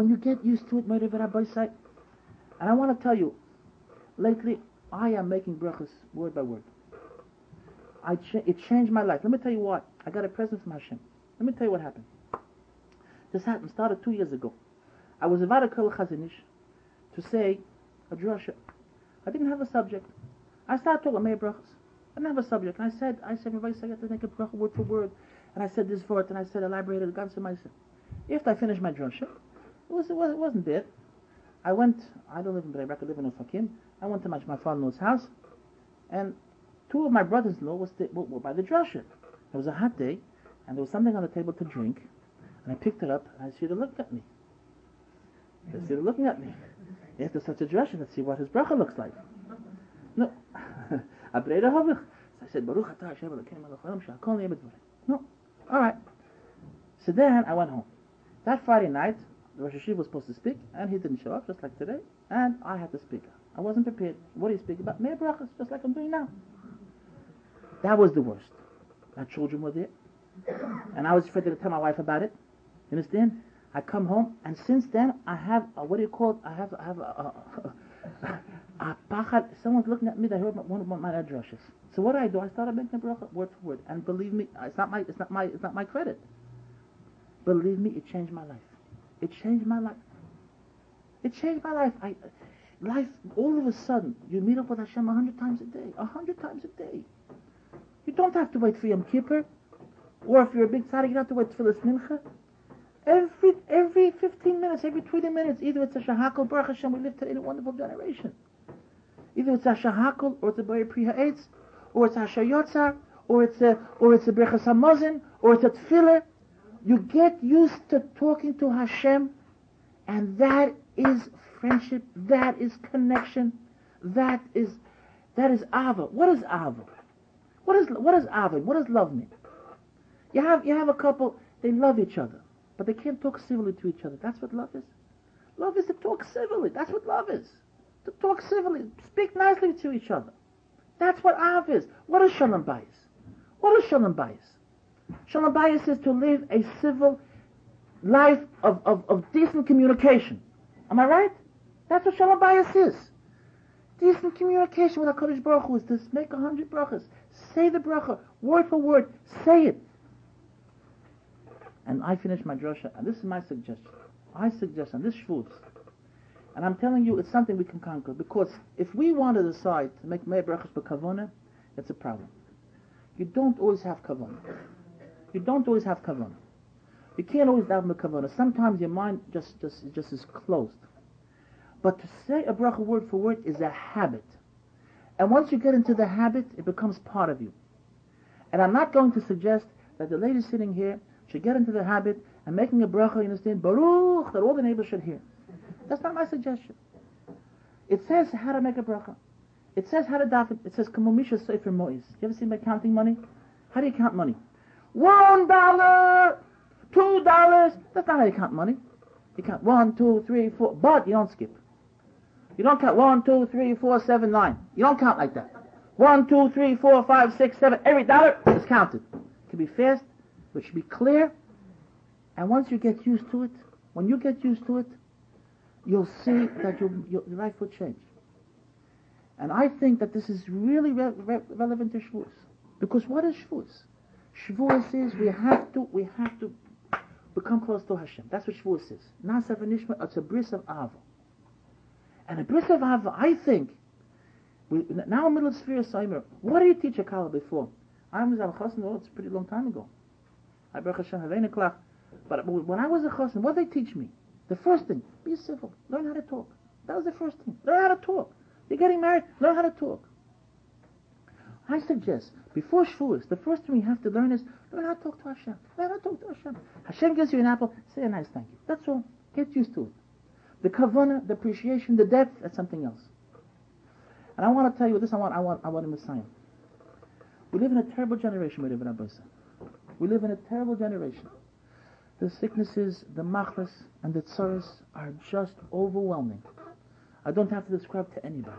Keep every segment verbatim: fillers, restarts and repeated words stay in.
when you get used to it, my Rabbi say, and I want to tell you, lately I am making brachas word by word. I cha- it changed my life. Let me tell you what. I got a present from Hashem. Let me tell you what happened. This happened started two years ago. I was invited to Chazanish to say a drasha. I didn't have a subject. I started talking about my brachas. I didn't have a subject. And I said, I said, Rabbi, I got to make a bracha word for word. And I said this word, and I said, elaborated the Ganze Maaseh. After I finished my drasha, it was it, was, it wasn't bad. I went. I don't live in Bnei Brak, I live in Ofakim. I went to my, my father-in-law's house, and two of my brothers-in-law was th- were, were by the drasha. It was a hot day, and there was something on the table to drink, and I picked it up, and I see them looking at me. I see them looking at me. After such a drasha, let's see what his bracha looks like. No. I said, Baruch atah Hashem Elokeinu melech haolam she'akol nהיה b'dvarim. No. All right. So then I went home. That Friday night, the Rosh Hashiva was supposed to speak, and he didn't show up, just like today, and I had to speak. I wasn't prepared. What do you speak about? Mere brachas, just like I'm doing now. That was the worst. My children were there, and I was afraid to tell my wife about it. You understand? I come home, and since then, I have, a, what do you call it? I have, I have a, a, a, a pachad. Someone's looking at me, they heard one of my drushes. So what do I do? I started making a bracha word for word, and believe me, it's not my, it's not my, it's not my credit. Believe me, it changed my life. It changed my life. It changed my life. I, life, all of a sudden, you meet up with Hashem a hundred times a day. A hundred times a day. You don't have to wait for Yom Kippur, or if you're a big tzaddik, you don't have to wait for the Mincha. Every every fifteen minutes, every twenty minutes, either it's a Shahakol, Baruch Hashem, we live today in a wonderful generation. Either it's a Shahakol, or it's a Bari Pri Ha'etz, or it's a Hashayotzar, or it's a or it's a Berachas Hamazon, or it's a Tefillah. You get used to talking to Hashem, and that is friendship, that is connection, that is that is Ava. What is Ava? What is what is Ava? What does love mean? You have you have a couple, they love each other, but they can't talk civilly to each other. That's what love is. Love is to talk civilly. That's what love is. To talk civilly, speak nicely to each other. That's what Ava is. What is Shalom Bayis? What is Shalom Bayis? Shalom Bayis is to live a civil life of, of, of decent communication. Am I right? That's what Shalom Bayis is. Decent communication with HaKadosh Baruch Hu is to make a hundred brachas. Say the bracha, word for word, say it. And I finish my drasha, and this is my suggestion. I suggest, and this shvuz, and I'm telling you, it's something we can conquer, because if we want to decide to make mei brachas b'kavona, it's a problem. You don't always have kavona. You don't always have kavona. You can't always daven b'kavona. Sometimes your mind just, just, just is closed. But to say a bracha word for word is a habit. And once you get into the habit, it becomes part of you. And I'm not going to suggest that the lady sitting here should get into the habit and making a bracha, you understand, Baruch, that all the neighbors should hear. That's not my suggestion. It says how to make a bracha. It says how to daven. It says, Kamumisha Sefer Mois. You ever seen by counting money? How do you count money? One dollar! Two dollars! That's not how you count money. You count one, two, three, four, but you don't skip. You don't count one, two, three, four, seven, nine. You don't count like that. One, two, three, four, five, six, seven. Every dollar is counted. It can be fast, but it should be clear. And once you get used to it, when you get used to it, you'll see that your, your life will change. And I think that this is really re- re- relevant to Shavuos. Because what is Shavuos? Shavuos is we have to, we have to become close to Hashem. That's what Shavuos is. Nasa v'nishma, it's a bris of Ava. And a bris of Ava, I think, we, now in middle of Sfira Saimer, what do you teach a Kala before? I was al Chassan, oh, it's a pretty long time ago. I Baruch Hashem, Havein Klach. But when I was a Chassan, what did they teach me? The first thing, be civil. Learn how to talk. That was the first thing. Learn how to talk. You're getting married, learn how to talk. I suggest, before Shavuos, the first thing we have to learn is, learn how to talk to Hashem. Learn how to talk to Hashem. Hashem gives you an apple, say a nice thank you. That's all. Get used to it. The kavanah, the appreciation, the depth, that's something else. And I want to tell you this, I want I want, I want a Messiah. We live in a terrible generation, we live in a terrible generation. The sicknesses, the machlas, and the tsaras are just overwhelming. I don't have to describe to anybody.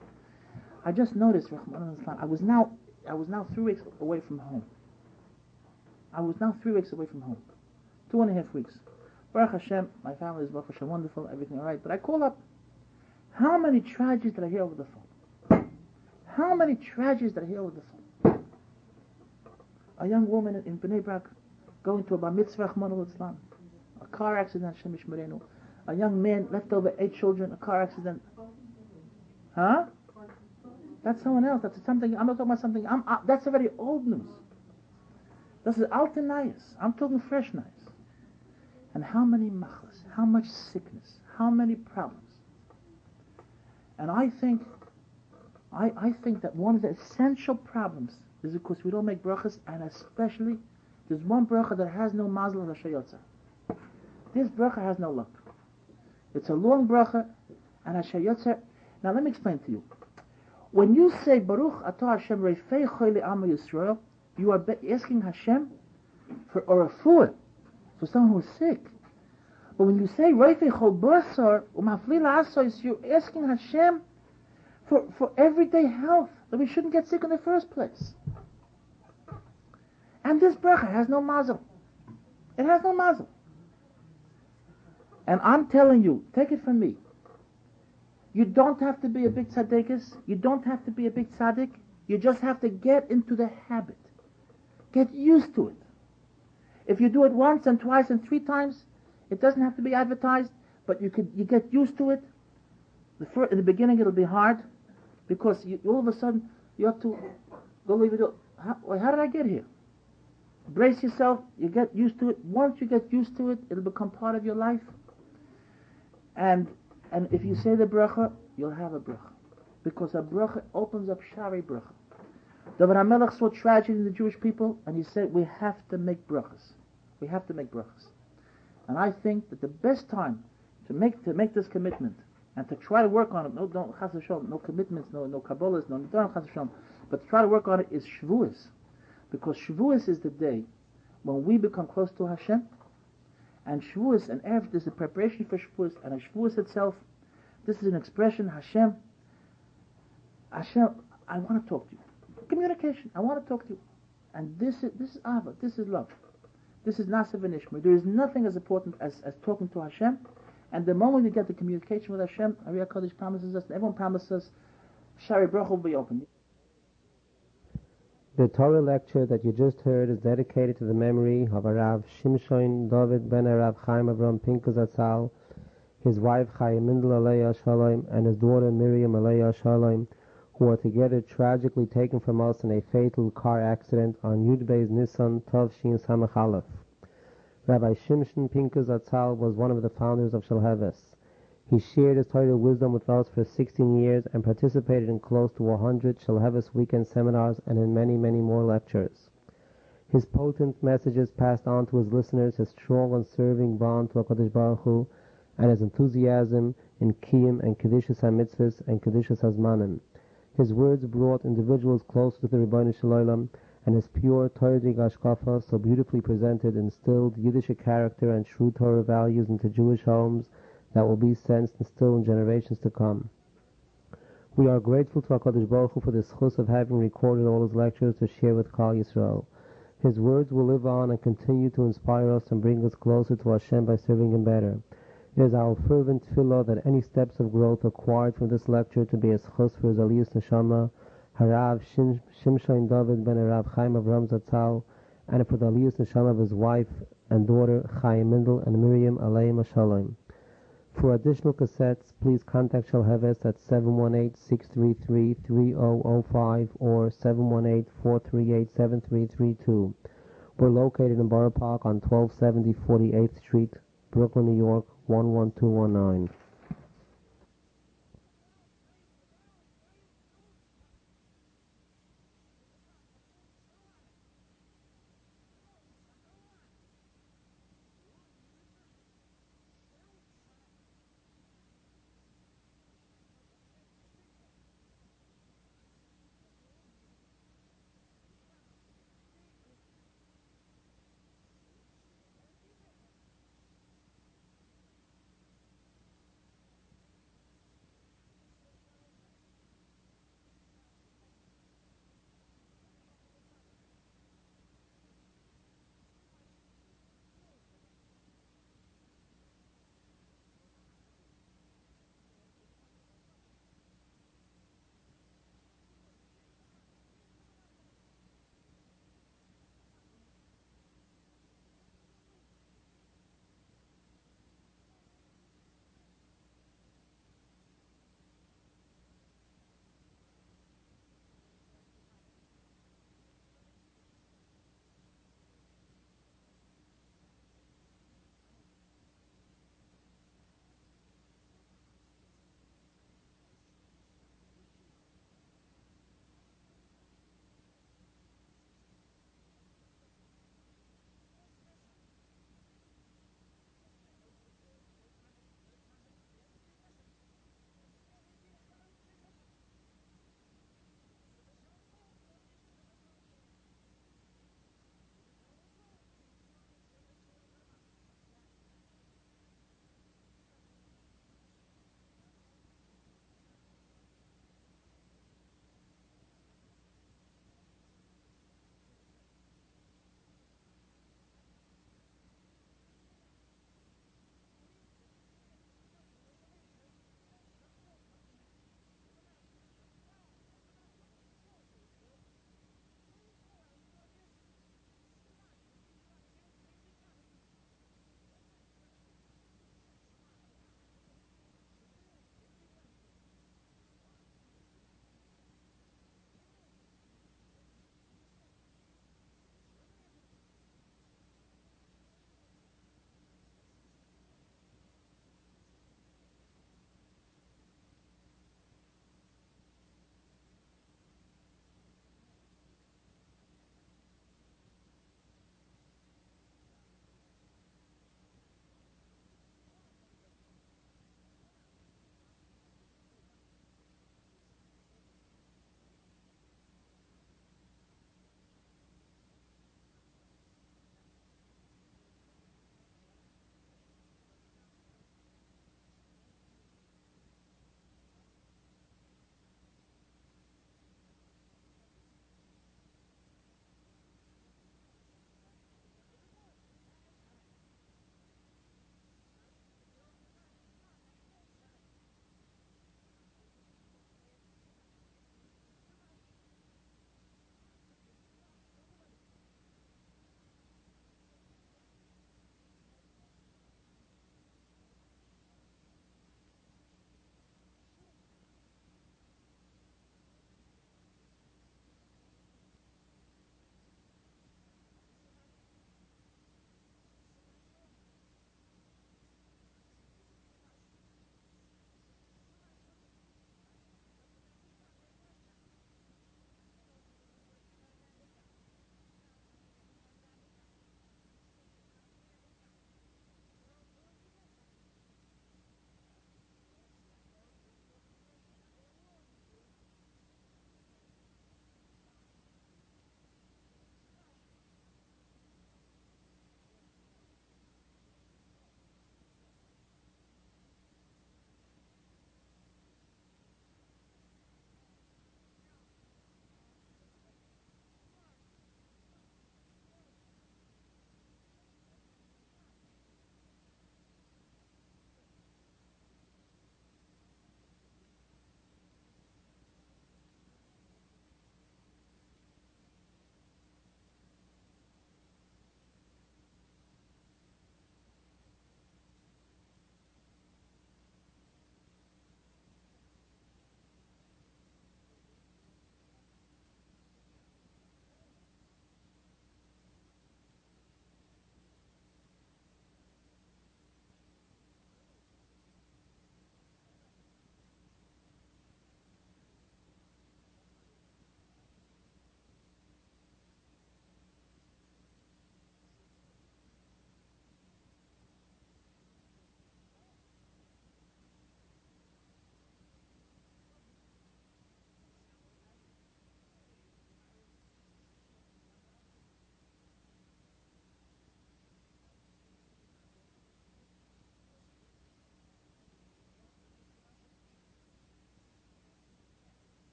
I just noticed, I was now, I was now three weeks away from home. I was now three weeks away from home. Two and a half weeks. Baruch Hashem, my family is Baruch Hashem wonderful, everything all right. But I call up, how many tragedies did I hear over the phone? How many tragedies did I hear over the phone? A young woman in Bnei Brak going to a bar mitzvah, Chmonu Islam. A car accident, Hashem Yishmerenu. A young man left over eight children, a car accident. Huh? That's someone else. That's something. I'm not talking about something. I'm, uh, that's already old news. This is Altanayas. I'm talking fresh nice. And how many machlas, how much sickness, how many problems. And I think, I, I think that one of the essential problems is because we don't make brachas, and especially, there's one bracha that has no mazel of Hashayotza. This bracha has no luck. It's a long bracha, and Hashayotza. Now let me explain to you. When you say Baruch Atah Hashem Reifei Choyle Amma Yisrael, you are asking Hashem for a refuah, for someone who is sick. But when you say Reifei Chol Basar Umafli La'asos, you're asking Hashem for, for everyday health, that we shouldn't get sick in the first place. And this bracha has no mazel. It has no mazel. And I'm telling you, take it from me, you don't have to be a big tzaddikus, you don't have to be a big tzaddik, you just have to get into the habit. Get used to it. If you do it once and twice and three times, it doesn't have to be advertised, but you could you get used to it. The first, in the beginning it'll be hard, because you, all of a sudden you have to go leave it. How, how did I get here? Brace yourself, you get used to it. Once you get used to it, it'll become part of your life. And and if you say the bracha, you'll have a bracha. Because a bracha opens up shari bracha. David HaMelech saw tragedy in the Jewish people, and he said, we have to make brachas. We have to make brachas. And I think that the best time to make to make this commitment, and to try to work on it, no, no, chas v'shalom, no commitments, no, no kabbalas, no, no, chas v'shalom, but to try to work on it is Shavuos. Because Shavuos is the day when we become close to Hashem, and Shavuos and Erev is a preparation for Shavuos, and Shavuos itself, this is an expression, Hashem, Hashem, I want to talk to you. Communication, I want to talk to you. And this is this is Ava, this is love. This is Nasav and Ishmael. There is nothing as important as, as talking to Hashem. And the moment we get the communication with Hashem, Ari HaKadosh promises us, and everyone promises us, Shari Baruch will be open. The Torah lecture that you just heard is dedicated to the memory of Arav Shimshon David ben Arav Chaim Avram Pinkus Zatzal, his wife Chaya Mindel Aleya Shalom, and his daughter Miriam Aleya Shalom, who were together tragically taken from us in a fatal car accident on Yud Beis Nisan Tov Shin Samach Aleph. Rabbi Shimshon Pinkus Zatzal was one of the founders of Shalheves. He shared his Torah wisdom with us for sixteen years and participated in close to one hundred Shalheves weekend seminars and in many, many more lectures. His potent messages passed on to his listeners his strong and serving bond to HaKadosh Baruch Hu, and his enthusiasm in Kiyum and Kedushas HaMitzvahs and Kedushas HaZmanim. His words brought individuals closer to the Rebbeinu Shalom, and his pure Torah Hashkafa, so beautifully presented, instilled Yiddish character and true Torah values into Jewish homes that will be sensed and still in generations to come. We are grateful to HaKadosh Baruch Hu for the schus of having recorded all his lectures to share with Klal Yisrael. His words will live on and continue to inspire us and bring us closer to Hashem by serving Him better. It is our fervent tefillah that any steps of growth acquired from this lecture to be a schus for his Aliyus Neshama, Harav Shim, Shimshon David ben Arav Chaim Avram Zatzal, and for the Aliyus Neshama of his wife and daughter Chaya Mindel and Miriam Aleim Shalom. For additional cassettes, please contact Shalheves at seven one eight, six three three, three zero zero five or seven one eight, four three eight, seven three three two. We're located in Borough Park on twelve seventy forty-eighth Street, Brooklyn, New York, one one two one nine.